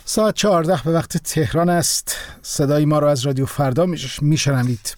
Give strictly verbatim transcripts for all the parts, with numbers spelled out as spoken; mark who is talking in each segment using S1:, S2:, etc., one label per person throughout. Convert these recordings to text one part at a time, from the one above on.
S1: ساعت چهارده به وقت تهران است. صدای ما را از رادیو فردا میشنوید.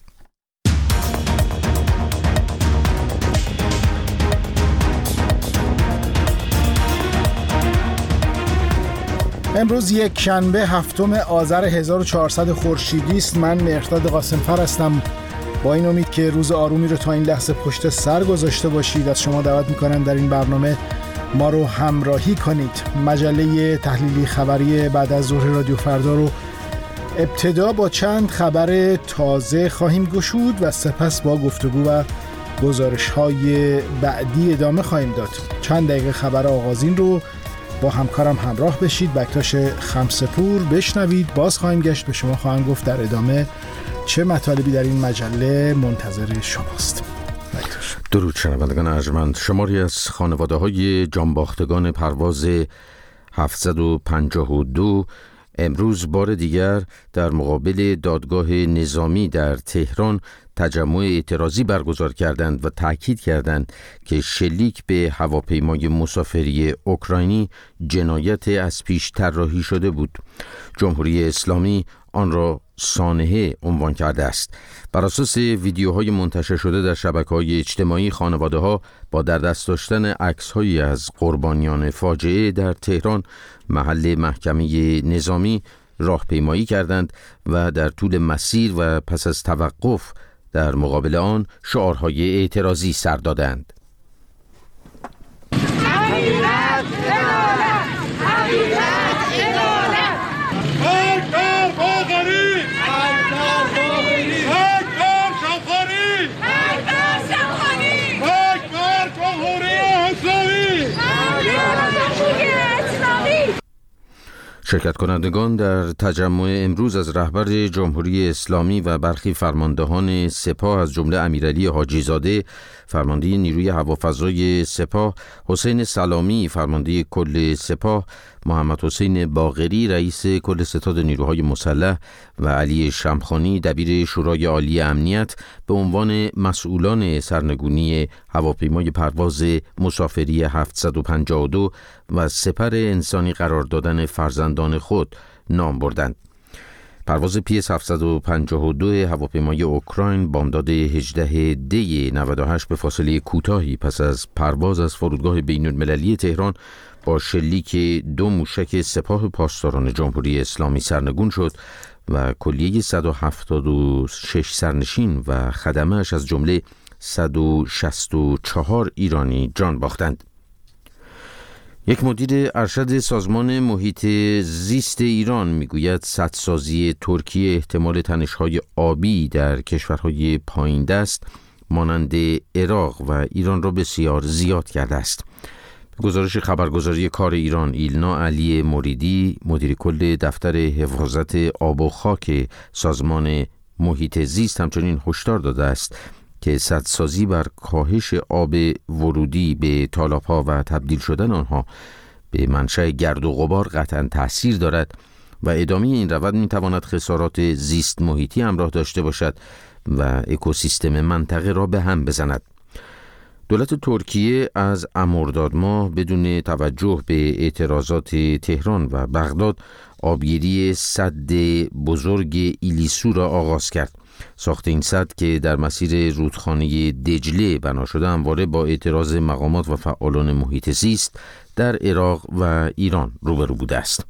S1: امروز یک شنبه هفتم آذر هزار و چهارصد خورشیدی است. من مهرداد قاسمفر هستم. با این امید که روز آرومی رو تا این لحظه پشت سر گذاشته باشید، از شما دعوت میکنم در این برنامه ما رو همراهی کنید. مجله تحلیلی خبری بعد از ظهر رادیو فردا رو ابتدا با چند خبر تازه خواهیم گشود و سپس با گفتگو و گزارش‌های بعدی ادامه خواهیم داد. چند دقیقه خبر آغازین رو با همکارم همراه بشید. بکتاش خمسپور بشنوید. باز خواهیم گشت به شما خواهم گفت در ادامه چه مطالبی در این مجله منتظر شماست. بکتاش.
S2: درود شنوندگان ارجمند. شماری از خانواده‌های جانباختگان پرواز هفتصد و پنجاه و دو امروز بار دیگر در مقابل دادگاه نظامی در تهران تجمع اعتراضی برگزار کردند و تأکید کردند که شلیک به هواپیمای مسافری اوکراینی جنایت از پیش طراحی شده بود. جمهوری اسلامی آن را سانحه عنوان کرده است. بر اساس ویدیوهای منتشر شده در شبکه‌های اجتماعی، خانواده‌ها با در دست داشتن عکس‌هایی از قربانیان فاجعه در تهران محل محکمه نظامی راهپیمایی کردند و در طول مسیر و پس از توقف در مقابل آن شعارهای اعتراضی سر دادند. شرکت کنندگان در تجمع امروز از رهبر جمهوری اسلامی و برخی فرماندهان سپاه از جمله امیرعلی حاجی زاده فرمانده نیروی هوافضای سپاه، حسین سلامی فرمانده کل سپاه، محمد حسین باقری رئیس کل ستاد نیروهای مسلح و علی شمخانی دبیر شورای عالی امنیت به عنوان مسئولان سرنگونی هواپیمای پرواز مسافری هفتصد و پنجاه و دو و سپر انسانی قرار دادن فرزندان خود نام بردند. پرواز پی اس هفتصد و پنجاه و دو هواپیمای اوکراین بامداد هجدهم دی نود و هشت به فاصله کوتاهی پس از پرواز از فرودگاه بین‌المللی تهران با شلیک دو موشک سپاه پاسداران جمهوری اسلامی سرنگون شد و کلیه صد و هفتاد و شش سرنشین و خدمه‌اش از جمله صد و شصت و چهار ایرانی جان باختند. یک مدیر ارشد سازمان محیط زیست ایران میگوید سدسازی ترکیه احتمال تنش‌های آبی در کشورهای پایین دست مانند عراق و ایران را بسیار زیاد کرده است. گزارش خبرگزاری کار ایران، ایلنا علی مریدی مدیر کل دفتر حفاظت آب و خاک سازمان محیط زیست همچنین هشدار داده است که سدسازی بر کاهش آب ورودی به تالاب‌ها و تبدیل شدن آنها به منشأ گرد و غبار قطعاً تأثیر دارد و ادامه این روند می‌تواند خسارات زیست محیطی همراه داشته باشد و اکوسیستم منطقه را به هم بزند. دولت ترکیه از مرداد ماه بدون توجه به اعتراضات تهران و بغداد آبگیری سد بزرگ ایلیسو را آغاز کرد. ساخت این سد که در مسیر رودخانه دجله بنا شده همواره با اعتراض مقامات و فعالان محیط زیست در عراق و ایران روبرو بوده است.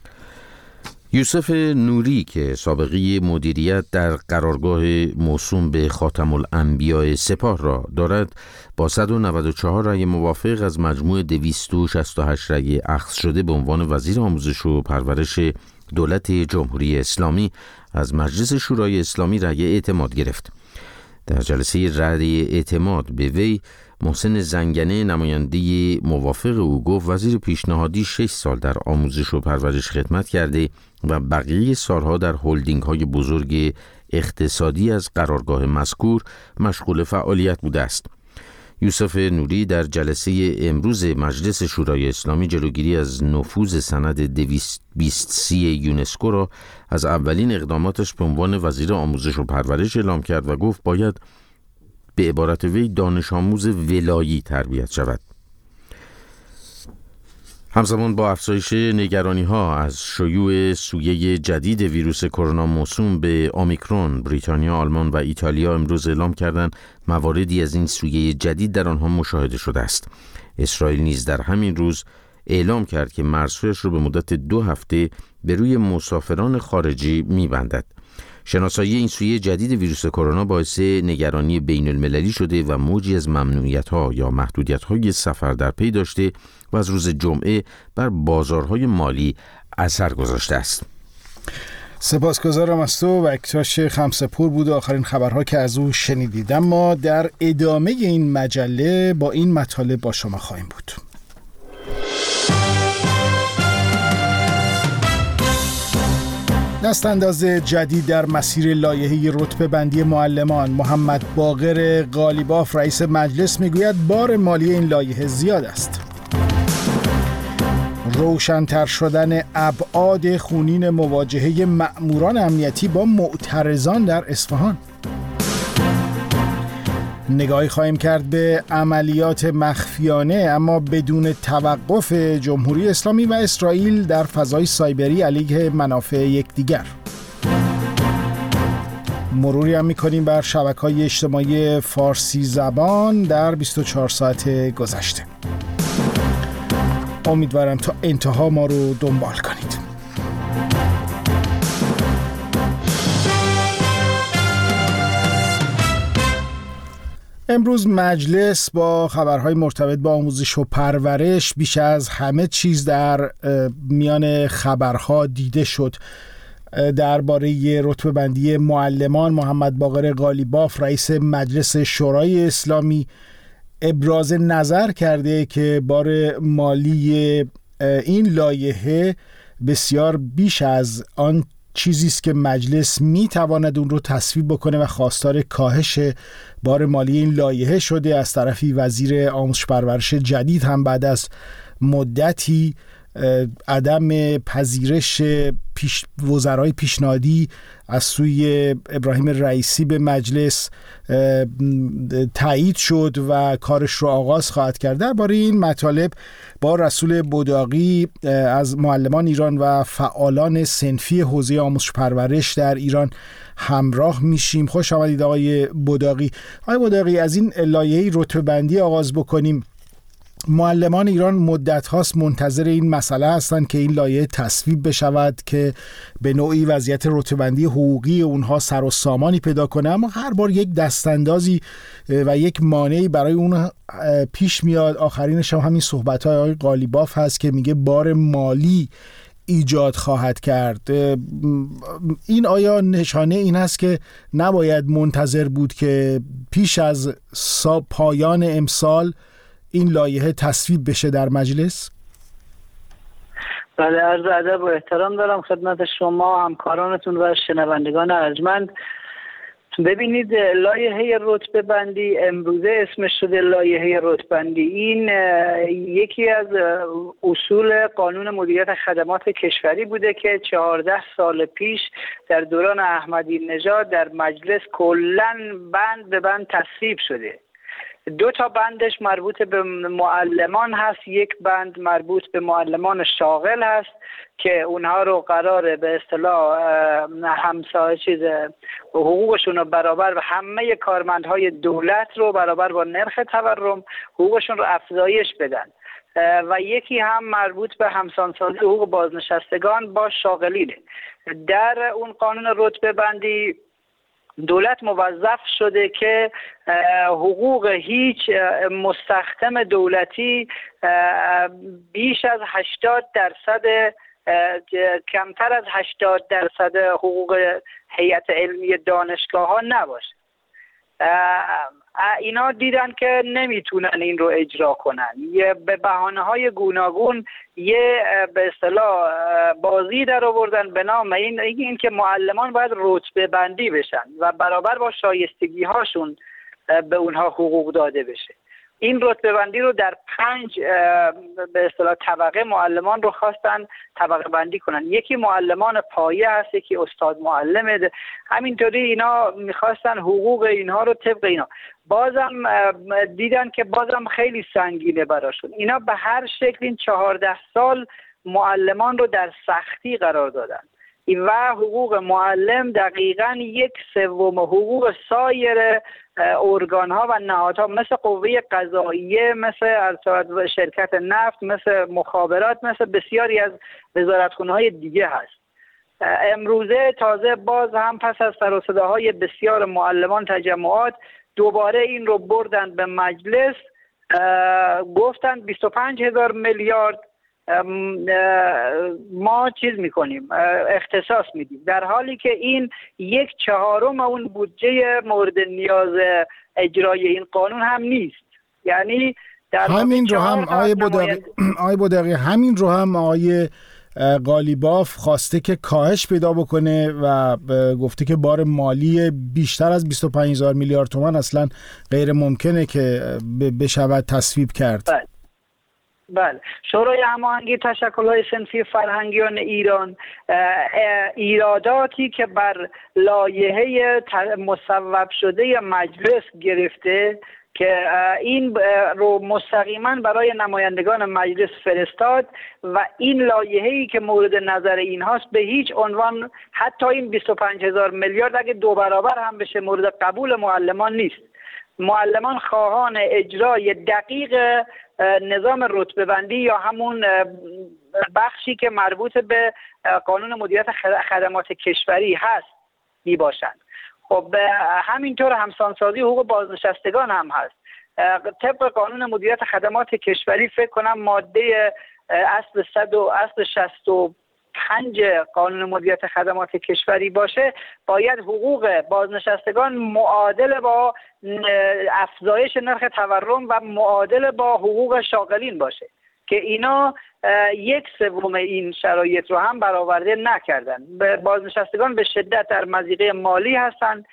S2: یوسف نوری که سابقه مدیریت در قرارگاه موسوم به خاتم الانبیاء سپاه را دارد، با صد و نود و چهار رأی موافق از مجموع دویست و شصت و هشت رأی اخذ شده به عنوان وزیر آموزش و پرورش دولت جمهوری اسلامی از مجلس شورای اسلامی رأی اعتماد گرفت. در جلسه رأی اعتماد به وی، محسن زنگنه نماینده موافق او گفت وزیر پیشنهادی شش سال در آموزش و پرورش خدمت کرده و بقیه سالها در هلدینگ های بزرگ اقتصادی از قرارگاه مذکور مشغول فعالیت بوده است. یوسف نوری در جلسه امروز مجلس شورای اسلامی جلوگیری از نفوذ سند دویست و بیست سی یونسکو را از اولین اقداماتش به عنوان وزیر آموزش و پرورش اعلام کرد و گفت باید به عبارت وی دانش آموز ولایی تربیت شود. همزمان با افزایش نگرانی‌ها از شیوع سویه جدید ویروس کرونا موسوم به اومیکرون، بریتانیا، آلمان و ایتالیا امروز اعلام کردند مواردی از این سویه جدید در آنها مشاهده شده است. اسرائیل نیز در همین روز اعلام کرد که مرزهایش را به مدت دو هفته به روی مسافران خارجی می‌بندد. شناسایی این سویه جدید ویروس کرونا باعث نگرانی بین المللی شده و موجی از ممنوعیت‌ها یا محدودیت‌های سفر در پی داشته و از روز جمعه بر بازارهای مالی اثر گذاشته است.
S1: سپاسگزارم از تو و اکتاش خمسه‌پور بود آخرین خبرها که از او شنیدید. اما در ادامه این مجله با این مطالب با شما خواهیم بود. دستانداز جدید در مسیر لایحه رتبه بندی معلمان. محمد باقر قالیباف رئیس مجلس میگوید بار مالی این لایحه زیاد است. روشن‌تر شدن ابعاد خونین مواجهه مأموران امنیتی با معترضان در اصفهان. نگاهی خواهیم کرد به عملیات مخفیانه اما بدون توقف جمهوری اسلامی و اسرائیل در فضای سایبری علیه منافع یکدیگر. مروری هم می‌کنیم بر شبکه‌های اجتماعی فارسی زبان در بیست و چهار ساعت گذشته. امیدوارم تا انتها ما رو دنبال کنید. امروز مجلس با خبرهای مرتبط با آموزش و پرورش بیش از همه چیز در میان خبرها دیده شد. درباره رتبه بندی معلمان محمد باقر قالیباف رئیس مجلس شورای اسلامی ابراز نظر کرده که بار مالی این لایحه بسیار بیش از آن چیزی است که مجلس میتواند اون رو تصویب بکنه و خواستار کاهش بار مالی این لایحه شده. از طرفی وزیر آموزش پرورش جدید هم بعد از مدتی عدم پذیرش پیش وزرای پیشنهادی از سوی ابراهیم رئیسی به مجلس تایید شد و کارش رو آغاز خواهد کرد. درباره این مطالب با رسول بوداقی از معلمان ایران و فعالان صنفی حوزه آموزش پرورش در ایران همراه میشیم. خوش آمدید آقای بوداقی. آقای بوداقی، از این لایحه رتبه بندی آغاز بکنیم. معلمان ایران مدت هاست منتظر این مسئله هستند که این لایحه تصویب بشود که به نوعی وضعیت رتبه‌بندی حقوقی اونها سر و سامانی پیدا کنه، اما هر بار یک دستاندازی و یک مانعی برای اون پیش میاد. آخرینش هم همین صحبت‌های آقای قالیباف هست که میگه بار مالی ایجاد خواهد کرد. این آیا نشانه این است که نباید منتظر بود که پیش از پایان امسال این لایحه تصویب بشه در مجلس؟
S3: بله، عرض ادب و احترام دارم خدمت شما، همکارانتون و شنوندگان ارجمند. ببینید، لایحه رتبه بندی امروزه اسمش شده لایحه رتبه بندی. این یکی از اصول قانون مدیریت خدمات کشوری بوده که چهارده سال پیش در دوران احمدی نژاد در مجلس کلاً بند به بند تصویب شده. دو تا بندش مربوط به معلمان هست، یک بند مربوط به معلمان شاغل هست که اونها رو قراره به اصطلاح همسایه چیز حقوقشون رو برابر و همه کارمندهای دولت رو برابر با نرخ تورم حقوقشون رو افزایش بدن، و یکی هم مربوط به همسانسازی حقوق بازنشستگان با شاغلینه. در اون قانون رتبه بندی دولت موظف شده که حقوق هیچ مستخدم دولتی بیش از هشتاد درصد کمتر از هشتاد درصد حقوق هیئت علمی دانشگاه ها نباشه. اینا دیدن که نمیتونن این رو اجرا کنن، یه به بهانه‌های گوناگون یه به اصطلاح بازی در آوردن به نام این این که معلمان باید رتبه بندی بشن و برابر با شایستگی هاشون به اونها حقوق داده بشه. این رتبه بندی رو در پنج به اصطلاح طبقه معلمان رو خواستن طبقه بندی کنن. یکی معلمان پایه هست، یکی استاد معلم، همینطوری اینا میخواستن حقوق اینها رو طبق اینا. بازم دیدن که بازم خیلی سنگینه براشون. اینا به هر شکل این چهارده سال معلمان رو در سختی قرار دادن و حقوق معلم دقیقاً یک سوم حقوق سایر ارگان ها و نهادها مثل قوه قضاییه، مثل شرکت نفت، مثل مخابرات، مثل بسیاری از وزارتخانه های دیگه هست. امروزه تازه باز هم پس از سر و صداهای بسیار معلمان تجمعات دوباره این رو بردن به مجلس، گفتن بیست و پنج هزار میلیارد ما چیز میکنیم، اختصاص میدیم، در حالی که این یک چهارم اون بودجه مورد نیاز اجرای این قانون هم نیست. یعنی در
S1: همین رو هم آقای بودقی آقای بودقی همین رو هم آقای قالیباف خواسته که کاهش پیدا بکنه و گفته که بار مالی بیشتر از بیست و پنج هزار میلیارد تومان اصلا غیر ممکنه که بشود تصویب کرد.
S3: بله. بله، شورای هماهنگی تشکل‌های صنفی فرهنگیان ایران ایراداتی که بر لایحه مصوب شده مجلس گرفته که این رو مستقیما برای نمایندگان مجلس فرستاد و این لایحه‌ای که مورد نظر اینهاست به هیچ عنوان، حتی این بیست و پنج هزار میلیارد اگه دو برابر هم بشه، مورد قبول معلمان نیست. معلمان خواهان اجرای دقیق نظام رتبه بندی یا همون بخشی که مربوط به قانون مدیریت خدمات کشوری هست می باشند. خب همینطور همسانسازی حقوق بازنشستگان هم هست. طبق قانون مدیریت خدمات کشوری فکر کنم ماده اصل صد و اصل شصت و پنج قانون مدیریت خدمات کشوری باشه، باید حقوق بازنشستگان معادل با افزایش نرخ تورم و معادل با حقوق شاغلین باشه که اینا یک سوم این شرایط رو هم برآورده نکردن. بازنشستگان به شدت در مضیقه مالی هستند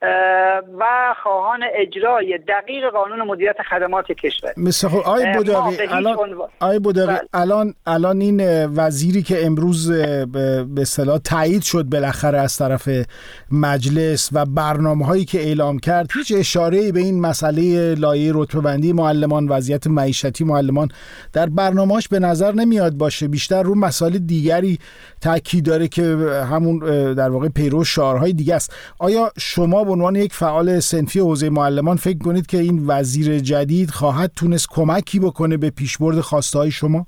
S3: و خواهان اجرای دقیق قانون مدیریت خدمات کشور.
S1: مثل خب آی بودقی الان آی بودقی الان الان این وزیری که امروز به اصطلاح تایید شد بالاخره از طرف مجلس و برنامه‌هایی که اعلام کرد، هیچ اشاره‌ای به این مسئله لایحه رتبه‌بندی معلمان، وضعیت معیشتی معلمان در برنامه‌اش به نظر نمیاد باشه. بیشتر رو مسائل دیگری تاکید داره که همون در واقع پیرو شعارهای دیگه است. آیا شما به عنوان یک فعال صنفی حوزه معلمان فکر کنید که این وزیر جدید خواهد تونست کمکی بکنه به پیشبرد خواسته‌های شما؟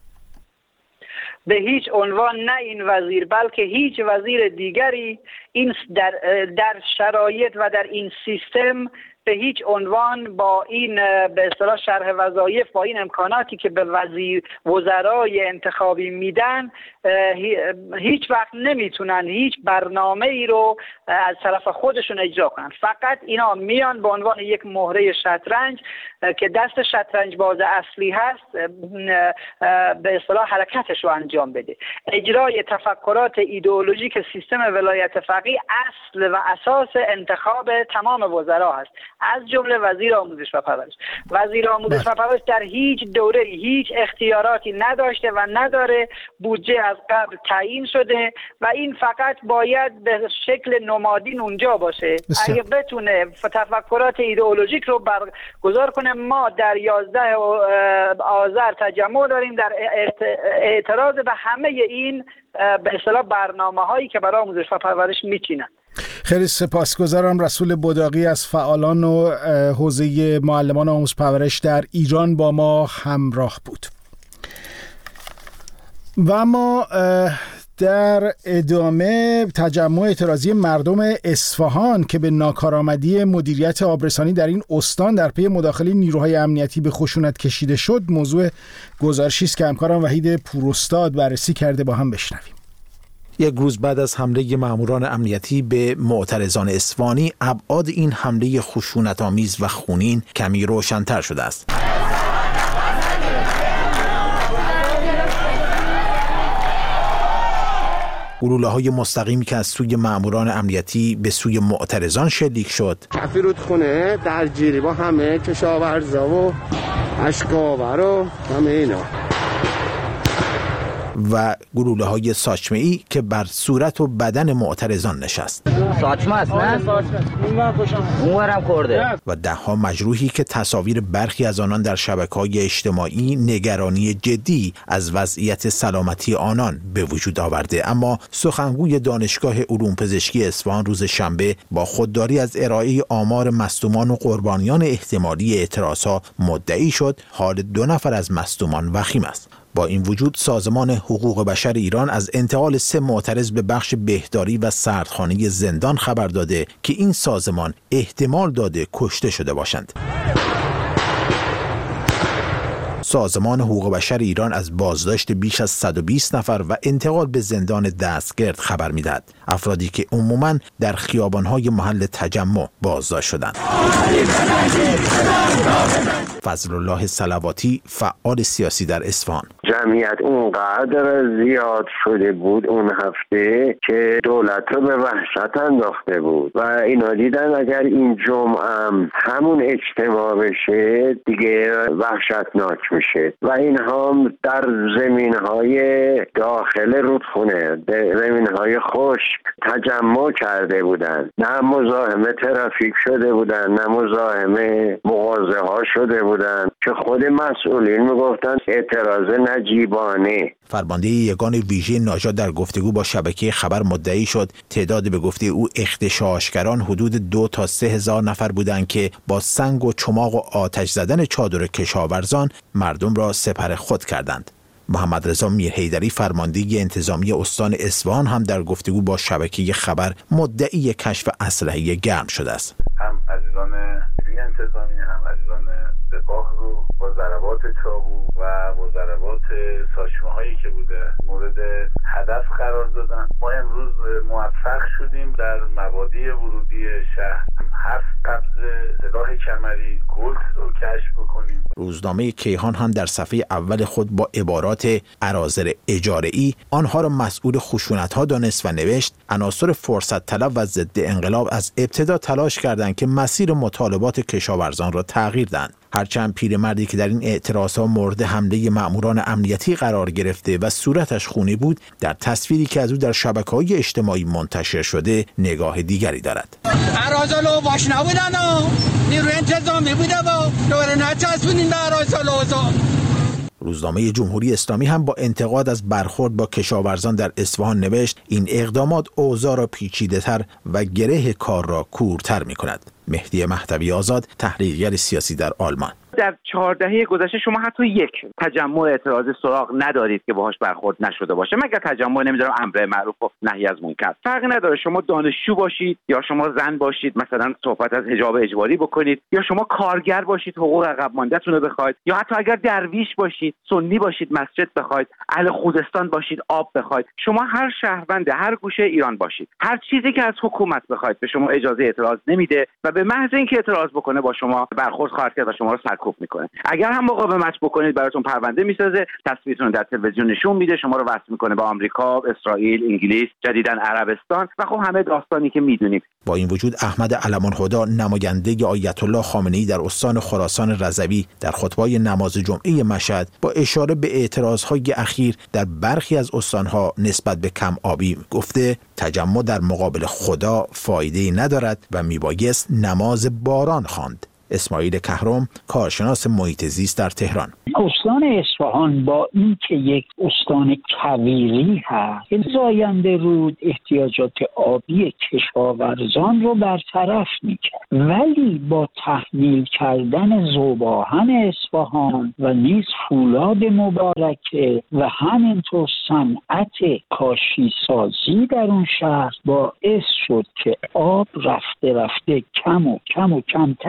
S3: به هیچ عنوان نه این وزیر، بلکه هیچ وزیر دیگری این در در شرایط و در این سیستم به هیچ عنوان با این به اصطلاح شرح وظایف، با این امکاناتی که به وزیر وزرای انتخابی میدن، هیچ وقت نمیتونن هیچ برنامه ای رو از طرف خودشون اجرا کنن. فقط اینا میان به عنوان یک مهره شطرنج که دست شطرنج باز اصلی هست به اصطلاح حرکتش رو انجام بده. اجرای تفکرات ایدئولوژیک سیستم ولایت فقیه اصل و اساس انتخاب تمام وزرا هست، از جمله وزیر آموزش و پرورش. وزیر آموزش و پرورش در هیچ دوره هیچ اختیاراتی نداشته و نداره، بودجه از قبل تعیین شده و این فقط باید به شکل نمادین اونجا باشه. بسیار. اگه بتونه تفکرات ایدئولوژیک رو برگزار کنه. ما در یازده آذر تجمع داریم در اعتراض به همه این به اصطلاح برنامه‌هایی که برای آموزش و پرورش میچینن.
S1: خیلی سپاسگزارم. رسول بودقی از فعالان و حوزه معلمان آموزش پرورش در ایران با ما همراه بود. و ما در ادامه تجمع اعتراضی مردم اصفهان که به ناکارآمدی مدیریت آبرسانی در این استان در پی مداخله نیروهای امنیتی به خشونت کشیده شد، موضوع گزارشی است که همکارم وحید پوراستاد بررسی کرده. با هم بشنویم.
S4: یک روز بعد از حمله ماموران امنیتی به معترضان اصفهانی، ابعاد این حمله خشونت‌آمیز و خونین کمی روشن‌تر شده است. گلوله‌های مستقیمی که از سوی ماموران امنیتی به سوی معترضان شلیک شد.
S5: کف رودخونه درگیری با همه کشاورزا و اشکاور و همه اینا
S4: و گلوله‌های ساچمه‌ای که بر صورت و بدن معترضان نشست.
S6: ساچمه است نه؟ اونورم خورده.
S4: و ده‌ها مجروحی که تصاویر برخی از آنان در شبکه‌های اجتماعی نگرانی جدی از وضعیت سلامتی آنان به وجود آورده. اما سخنگوی دانشگاه علوم پزشکی اصفهان روز شنبه با خودداری از ارائه آمار مصدومان و قربانیان احتمالی اعتراضها مدعی شد حال دو نفر از مصدومان وخیم است. با این وجود سازمان حقوق بشر ایران از انتقال سه معترض به بخش بهداری و سردخانه زندان خبر داده که این سازمان احتمال داده کشته شده باشند. سازمان حقوق بشر ایران از بازداشت بیش از صد و بیست نفر و انتقال به زندان دستگرد خبر می‌دهد. افرادی که عموماً در خیابان‌های محل تجمع بازداشت شدند. فضل الله صلواتی، فعال سیاسی در اصفهان:
S5: جمعیت اونقدر زیاد شده بود اون هفته که دولت رو به وحشت انداخته بود و اینا دیدن اگر این جمعه همون اجتماع بشه دیگه وحشتناک میشه و این هم در زمین‌های داخل رودخونه، زمین‌های خشک تجمع کرده بودن، نه مزاحم ترافیک شده بودن، نه مزاحم مغازه ها شده بودن که خود مسئولین میگفتن اعتراض نجیبانه.
S4: فرمانده یگان ویژه ناژاد در گفتگو با شبکه خبر مدعی شد تعداد به گفته او اغتشاشگران حدود دو تا سه هزار نفر بودند که با سنگ و چماق و آتش زدن چادر کشاورزان مردم را سپر خود کردند. محمد رضا میرحیدری، فرمانده انتظامی استان اصفهان، هم در گفتگو با شبکه خبر مدعی کشف اسلحه گرم شده است.
S7: هم عزیزان نیروی انتظامی هم عزیزان سپاه رو با ضربات چاقو و با ضربات ساچمه هایی که بوده مورد هدف قرار دادن. ما امروز موفق شدیم در مبادی ورودی شهر هفت قبض سلاح کمری کلت رو کشف بکنیم.
S4: روزنامه کیهان هم در صفحه اول خود با عبارات اراذل اجاره‌ای آنها را مسئول خشونت‌ها دانست و نوشت عناصر فرصت طلب و ضد انقلاب از ابتدا تلاش کردند که مسیر مطالبات کشاورزان را تغییر دهند. هرچند پیرمردی که در این اعتراضها مورد حمله مأموران امنیتی قرار گرفته و صورتش خونی بود، در تصویری که از او در شبکه‌های اجتماعی منتشر شده نگاه دیگری دارد.
S8: اراذل واش نبودن ها، نیروی انتظامی بوده با دوره نچسبونین به اراذل اوضاع.
S4: روزنامه جمهوری اسلامی هم با انتقاد از برخورد با کشاورزان در اصفهان نوشت این اقدامات اوضاع را پیچیده‌تر و گره کار را کورتر می‌کند. مهدی مهدوی آزاد، تحلیلگر سیاسی در آلمان:
S9: در چهار دهه گذشته شما حتی یک تجمع اعتراضی سراغ ندارید که باهاش برخورد نشده باشه، مگر تجمع نمیدونم امر معروف و نهی از منکر. فرقی نداره شما دانشجو باشید یا شما زن باشید مثلا صحبت از حجاب اجباری بکنید، یا شما کارگر باشید حقوق عقب مانده‌تون رو بخواید، یا حتی اگر درویش باشید، سنی باشید مسجد بخواید، اهل خوزستان باشید آب بخواید. شما هر شهروند هر گوشه ایران باشید، هر چیزی که از حکومت بخواید به شما اجازه اعتراض نمیده و به محض اینکه اعتراض بکنه با شما برخورد خواهد کرد و شما رو سرکوب میکنه. اگر هم مقاومت بکنید براتون پرونده میسازه، تصویرتون در تلویزیون نشون میده، شما رو وصل میکنه به آمریکا، اسرائیل، انگلیس، جدیداً عربستان و خب همه داستانی که میدونیم.
S4: با این وجود احمد علم‌الهدی، نماینده آیت الله خامنه‌ای در استان خراسان رضوی، در خطبه‌های نماز جمعه مشهد با اشاره به اعتراضهای اخیر در برخی از استانها نسبت به کم آبی گفته تجمع در مقابل خدا فایده‌ای ندارد و میبایست نماز باران خواند. اسماعیل کهرم، کارشناس محیط زیست در تهران:
S10: استان اصفهان با اینکه یک استان کویری هست، زاینده رود احتیاجات آبی کشاورزان رو برطرف میکرد، ولی با تحمیل کردن ذوب‌آهن اصفهان و نیز فولاد مبارکه و همینطور صنعت کاشی سازی در اون شهر باعث شد که آب رفته رفته کم و کم و کمتر بشه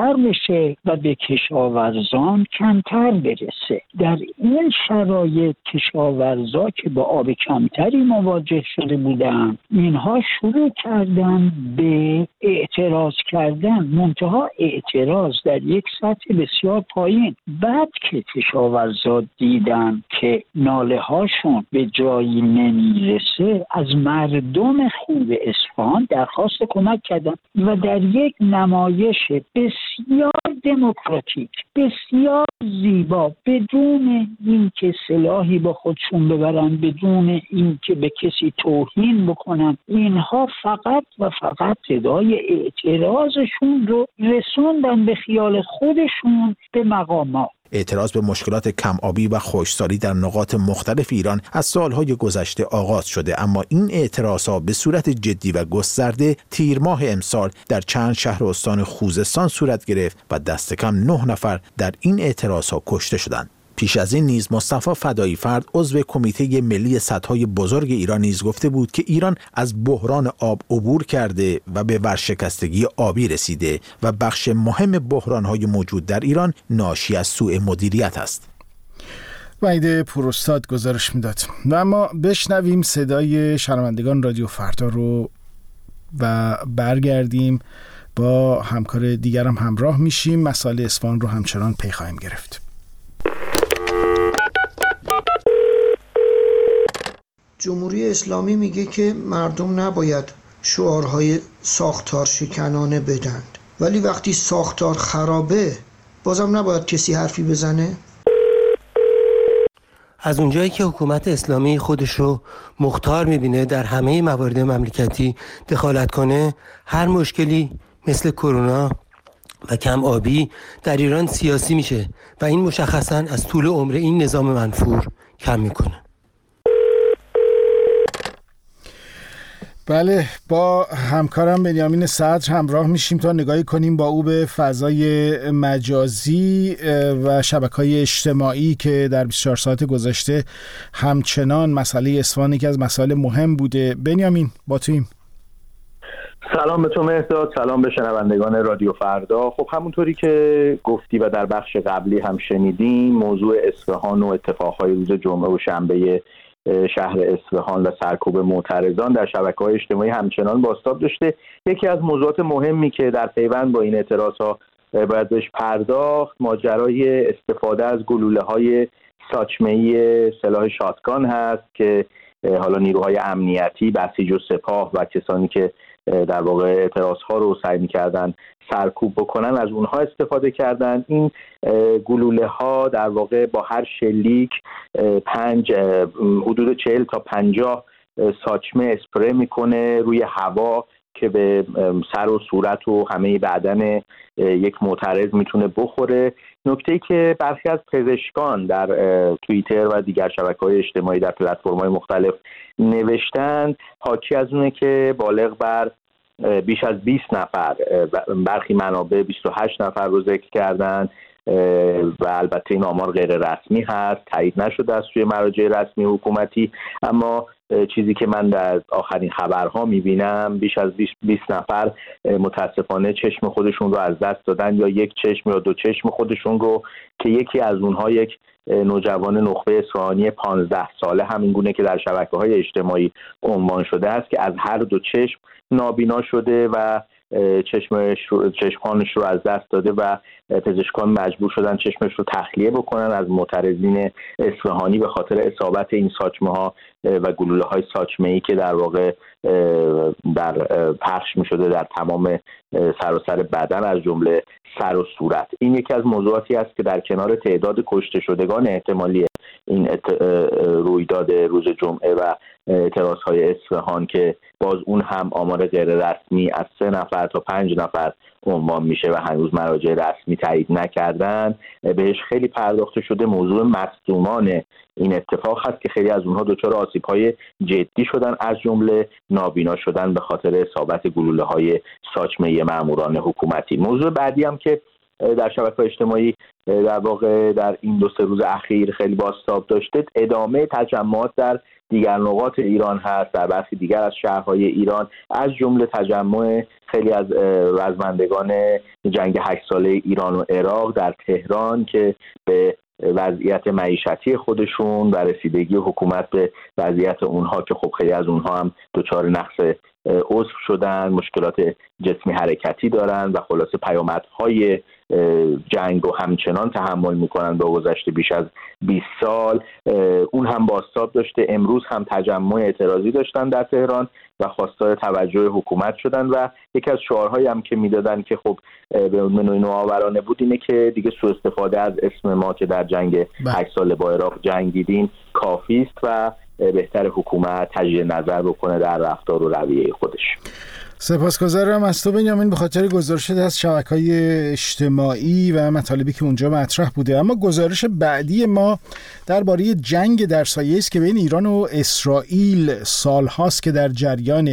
S10: بشه و به کشاورزان کمتر برسه. در این شرایط کشاورزا که با آب کمتری مواجه شده بودن، اینها شروع کردن به اعتراض کردن، منتها اعتراض در یک سطح بسیار پایین. بعد که کشاورزا دیدن که ناله هاشون به جایی نمیرسه، از مردم خوب اصفهان درخواست کمک کردن و در یک نمایش بسیار دموکراتیک، بسیار زیبا، بدون اینکه سلاحی با خودشون ببرن، بدون اینکه به کسی توهین بکنن، اینها فقط و فقط صدای اعتراضشون رو رسوندن به خیال خودشون به مقامات.
S4: اعتراض به مشکلات کم آبی و خشکسالی در نقاط مختلف ایران از سالهای گذشته آغاز شده، اما این اعتراضها به صورت جدی و گسترده تیر ماه امسال در چند شهر استان خوزستان صورت گرفت و دست کم نه نفر در این اعتراضها کشته شدند. پیش از این نیز مصطفی فدایی فرد عضو کمیته ملی سدهای بزرگ ایران نیز گفته بود که ایران از بحران آب عبور کرده و به ورشکستگی آبی رسیده و بخش مهم بحران‌های موجود در ایران ناشی از سوء مدیریت است.
S1: وحید پوراستاد گزارش میداد. و اما بشنویم صدای شنوندگان رادیو فردا رو و برگردیم با همکار دیگرم همراه میشیم. مسائل اصفهان رو همچنان پی خواهیم گرفت.
S11: جمهوری اسلامی میگه که مردم نباید شعارهای ساختار شکنانه بدند، ولی وقتی ساختار خرابه بازم نباید کسی حرفی بزنه.
S12: از اونجایی که حکومت اسلامی خودشو مختار میبینه در همه موارد مملکتی دخالت کنه، هر مشکلی مثل کرونا و کم آبی در ایران سیاسی میشه و این مشخصاً از طول عمر این نظام منفور کم میکنه.
S1: بله، با همکارم بنیامین صدر همراه میشیم تا نگاهی کنیم با او به فضای مجازی و شبکه‌های اجتماعی که در بیست و چهار ساعت گذشته همچنان مسئله اصفهان یکی از مسائل مهم بوده. بنیامین، با توییم.
S13: سلام به تو مهداد، سلام به شنوندگان رادیو فردا. خب همونطوری که گفتی و در بخش قبلی هم شنیدیم، موضوع اصفهان و اتفاقهای روز جمعه و شنبه شهر اصفهان و سرکوب معترضان در شبکه‌های اجتماعی همچنان بازتاب داشته. یکی از موضوعات مهمی که در پیوند با این اعتراضها باید بهش پرداخت، ماجرای استفاده از گلوله‌های ساچمه‌ای سلاح شاتگان هست که حالا نیروهای امنیتی، بسیج و سپاه و کسانی که در واقع اعتراضها رو سعی می‌کردن سرکوب بکنن از اونها استفاده کردن. این گلوله ها در واقع با هر شلیک پنج حدود چهل تا پنجاه ساچمه اسپری میکنه روی هوا که به سر و صورت و همه بدن یک معترض میتونه بخوره. نکته‌ای که برخی از پزشکان در توییتر و دیگر شبکه‌های اجتماعی در پلتفرم‌های مختلف نوشتند حاکی از اونه که بالغ بر بیش از بیست نفر، برخی منابع بیست و هشت نفر رو ذکر کردن و البته این آمار غیر رسمی هست، تایید نشده از سوی مراجع رسمی حکومتی، اما چیزی که من در آخرین خبرها میبینم بیش از بیست نفر متاسفانه چشم خودشون رو از دست دادن، یا یک چشم یا دو چشم خودشون رو، که یکی از اونها یک نوجوان نخبه اصفهانی پانزده ساله همین گونه که در شبکه‌های اجتماعی عنوان شده است که از هر دو چشم نابینا شده و چشمش چشمانش رو از دست داده و پزشکان مجبور شدن چشمش رو تخلیه بکنن از معترضین اصفهانی به خاطر اصابت این ساچمه ها و گلوله های ساچمه ای که در واقع در پخش می شده در تمام سراسر بدن از جمله سر و صورت. این یکی از موضوعاتی است که در کنار تعداد کشته شدگان احتمالی این رویداد روز جمعه و اعتراضهای اصفهان که باز اون هم آمار غیر رسمی از سه نفر تا پنج نفر عنوان میشه و هنوز مراجع رسمی تایید نکردن، بهش خیلی پرداخته شده. موضوع مصدومان این اتفاق هست که خیلی از اونها دچار آسیب‌های جدی شدن، از جمله نابینا شدن به خاطر اصابت گلوله‌های ساچمه ماموران حکومتی. موضوع بعدی هم که در شبکه‌های اجتماعی در واقع در این دو سه روز اخیر خیلی بازتاب داشته، ادامه تجمعات در دیگر نقاط ایران هست، در برخی دیگر از شهرهای ایران، از جمله تجمع خیلی از رزمندگان جنگ هشت ساله ایران و عراق در تهران که به وضعیت معیشتی خودشون و رسیدگی حکومت به وضعیت اونها که خب خیلی از اونها هم دچار نقص عضو شدن، مشکلات جسمی حرکتی دارن و خلاصه پیامدهای جنگ رو همچنان تحمل میکنن با گذشته بیش از بیست سال. اون هم بازتاب داشته. امروز هم تجمع اعتراضی داشتن در تهران و خواستار توجه حکومت شدن و یکی از شعارهایی هم که میدادن که خب به نوعی نوآورانه بود اینه که دیگه سوء استفاده از اسم ما که در جنگ هشت ساله با عراق جنگیدیم کافی است و بهتر حکومت تجدید نظر بکنه در رفتار و رویه خودش.
S1: سپاسگزارم از تو بنیامین به خاطر گزارشت از شبکه‌های اجتماعی و مطالبی که اونجا مطرح بوده. اما گزارش بعدی ما درباره جنگ در سایه است که بین ایران و اسرائیل سال‌هاست که در جریان.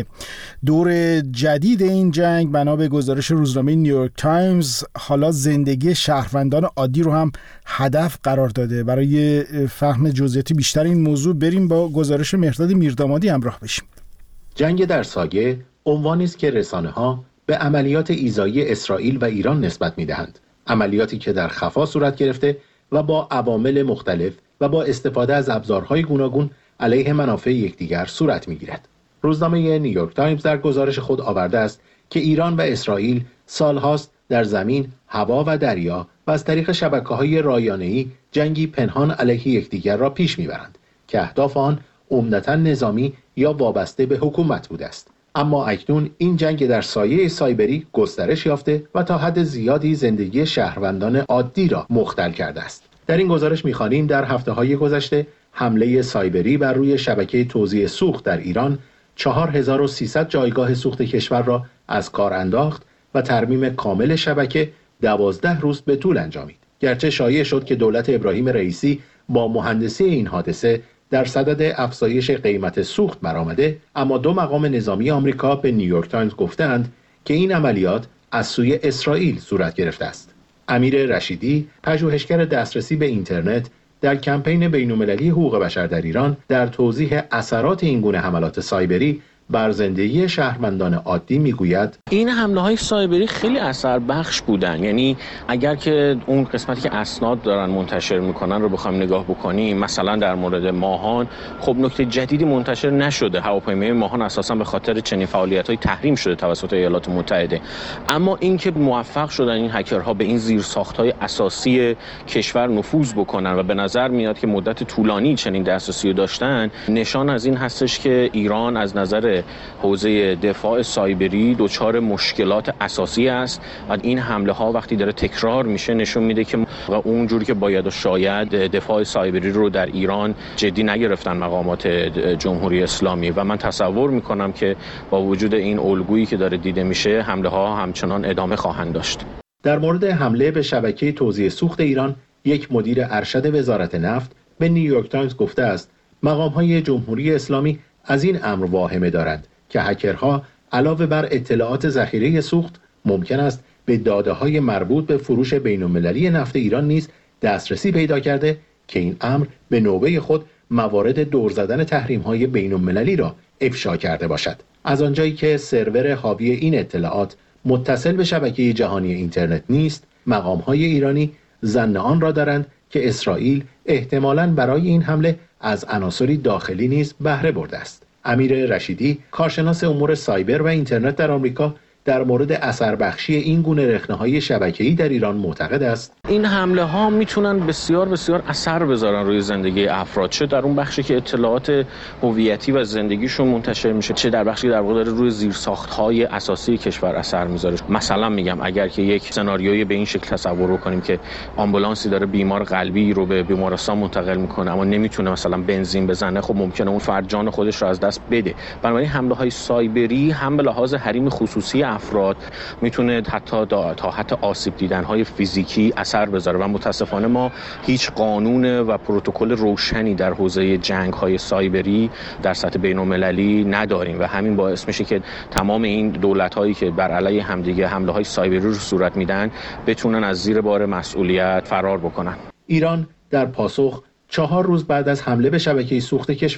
S1: دور جدید این جنگ بنا به گزارش روزنامه نیویورک تایمز حالا زندگی شهروندان عادی رو هم هدف قرار داده. برای فهم جزئیات بیشتر این موضوع بریم با گزارش مهرداد میردامادی همراه بشیم.
S14: جنگ در سایه عنوانی است که رسانه‌ها به عملیات ایذایی اسرائیل و ایران نسبت می‌دهند. عملیاتی که در خفا صورت گرفته و با عوامل مختلف و با استفاده از ابزارهای گوناگون علیه منافع یکدیگر صورت می‌گیرد. روزنامه نیویورک تایمز در گزارش خود آورده است که ایران و اسرائیل سال‌هاست در زمین، هوا و دریا و از طریق شبکه‌های رایانه‌ای جنگی پنهان علیه یکدیگر را پیش می‌برند که اهداف آن عمدتاً نظامی یا وابسته به حکومت بوده است. اما اکنون این جنگ در سایه سایبری گسترش یافته و تا حد زیادی زندگی شهروندان عادی را مختل کرده است. در این گزارش می‌خوانیم در هفته‌های گذشته حمله سایبری بر روی شبکه توزیع سوخت در ایران چهار هزار و سیصد جایگاه سوخت کشور را از کار انداخت و ترمیم کامل شبکه دوازده روز به طول انجامید. گرچه شایع شد که دولت ابراهیم رئیسی با مهندسی این حادثه در صدد افزایش قیمت سوخت برآمده، اما دو مقام نظامی آمریکا به نیویورک تایمز گفتند که این عملیات از سوی اسرائیل صورت گرفته است. امیر رشیدی، پژوهشگر دسترسی به اینترنت در کمپین بین‌المللی حقوق بشر در ایران، در توضیح اثرات این گونه حملات سایبری بر زندگی شهروندان عادی میگوید
S15: این حمله‌های سایبری خیلی اثر بخش بودن. یعنی اگر که اون قسمتی که اسناد دارن منتشر میکنن رو بخوایم نگاه بکنیم، مثلا در مورد ماهان، خب نکته جدیدی منتشر نشده. هواپیمای ماهان اساسا به خاطر چنین فعالیت‌های تحریم شده توسط ایالات متحده. اما اینکه موفق شدن این هکرها به این زیرساخت‌های اساسی کشور نفوذ بکنن و به نظر میاد که مدت طولانی چنین دسترسی رو داشتن، نشان از این هستش که ایران از نظر حوزه دفاع سایبری دچار مشکلات اساسی است و این حمله ها وقتی داره تکرار میشه نشون میده که اونجوری که باید و شاید دفاع سایبری رو در ایران جدی نگرفتن مقامات جمهوری اسلامی و من تصور میکنم که با وجود این الگویی که داره دیده میشه حمله ها همچنان ادامه خواهند داشت.
S14: در مورد حمله به شبکه توزیع سوخت ایران، یک مدیر ارشد وزارت نفت به نیویورک تایمز گفته است مقام‌های جمهوری اسلامی از این امر واهمه دارند که هکرها علاوه بر اطلاعات ذخیره سوخت ممکن است به داده‌های مربوط به فروش بین‌المللی نفت ایران نیز دسترسی پیدا کرده که این امر به نوبه خود موارد دور زدن تحریم‌های بین‌المللی را افشا کرده باشد. از آنجایی که سرور حاوی این اطلاعات متصل به شبکه جهانی اینترنت نیست، مقام‌های ایرانی ظن آن را دارند که اسرائیل احتمالاً برای این حمله از عناصری داخلی نیز بهره برده است. امیر رشیدی، کارشناس امور سایبر و اینترنت در آمریکا، در مورد اثر بخشی این گونه رخنه‌های شبکه‌ای در ایران معتقد است
S15: این حمله ها میتونن بسیار بسیار اثر بذارن روی زندگی افراد، چه در اون بخشی که اطلاعات هویتی و زندگیشون منتشر میشه، چه در بخشی در واقع داره روی زیرساخت‌های اساسی کشور اثر میذاره. مثلا میگم اگر که یک سناریوی به این شکل تصور کنیم که آمبولانسی داره بیمار قلبی رو به بیمارستان منتقل میکنه اما نمیتونه مثلا بنزین بزنه، خب ممکنه اون فرد جان خودش رو از دست بده. بنابراین حمله‌های سایبری هم به لحاظ حریم خصوصی افراد میتونه حتی تا حتی آسیب دیدن‌های فیزیکی اثر بذاره و متاسفانه ما هیچ قانون و پروتکل روشنی در حوزه جنگ‌های سایبری در سطح بین‌المللی نداریم و همین باعث میشه که تمام این دولت‌هایی که بر علیه همدیگه حمله‌های سایبری رو صورت میدن بتونن از زیر بار مسئولیت فرار بکنن.
S14: ایران در پاسخ چهار روز بعد از حمله به شبکه سوخت کشور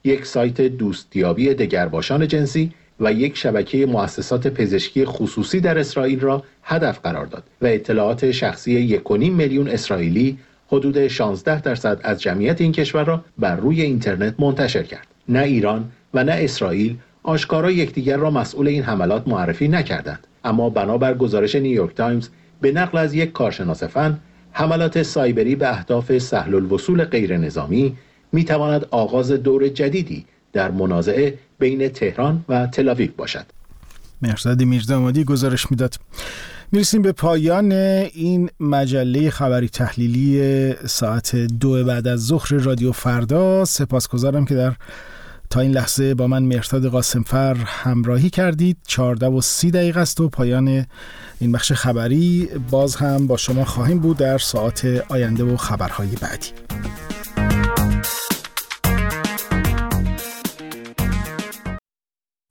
S14: یک سایت دوستیابی دگرباشان جنسی و یک شبکه مؤسسات پزشکی خصوصی در اسرائیل را هدف قرار داد و اطلاعات شخصی یک و نیم میلیون اسرائیلی، حدود شانزده درصد از جمعیت این کشور را بر روی اینترنت منتشر کرد. نه ایران و نه اسرائیل آشکارا یکدیگر را مسئول این حملات معرفی نکردند، اما بنابر گزارش نیویورک تایمز به نقل از یک کارشناس فن، حملات سایبری به اهداف سهل الوصول غیر نظامی می تواند آغاز دور جدیدی در منازعه بین تهران و تل‌آویو باشد.
S1: مهرزاد میردامادی گزارش میداد. میرسیم به پایان این مجله خبری تحلیلی ساعت دو بعد از ظهر رادیو فردا. سپاسگزارم که در تا این لحظه با من مهرداد قاسمفر همراهی کردید. چهارده و سی دقیقه است و پایان این بخش خبری. باز هم با شما خواهیم بود در ساعت آینده و خبرهای بعدی.